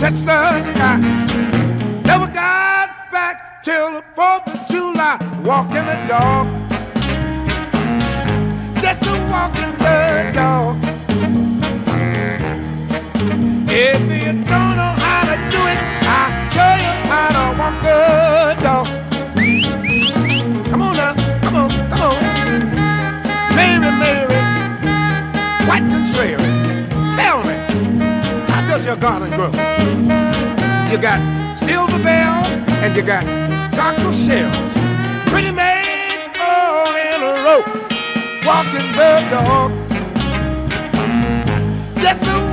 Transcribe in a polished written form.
touch the sky. Never got back till the 4th of July. Walking the dog, just a walking the dog. If you don't know how to do it, I'll show you how to walk a dog. Come on now, come on, come on. Mary, Mary, white contrary, tell me, how does your garden grow? You got silver bells and you got cockle shells, pretty maids all in a row, walking the dog. Just a